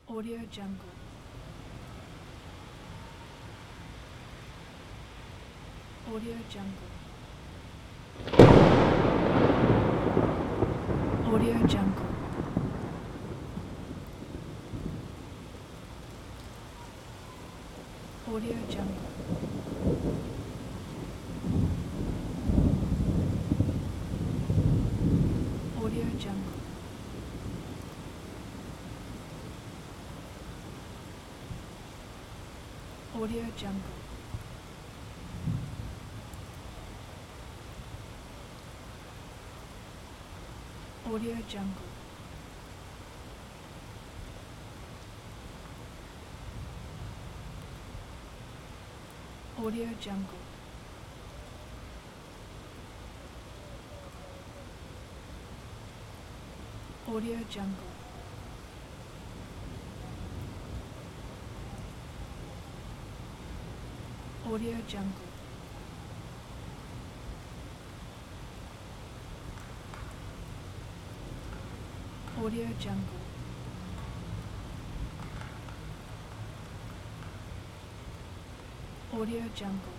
Audio Jungle. Audio Jungle. Audio Jungle. Audio Jungle. Audio Jungle. Audio Jungle. Audio Jungle. Audio Jungle. Audio Jungle. Audio Jungle. Audio Jungle. Audio Jungle.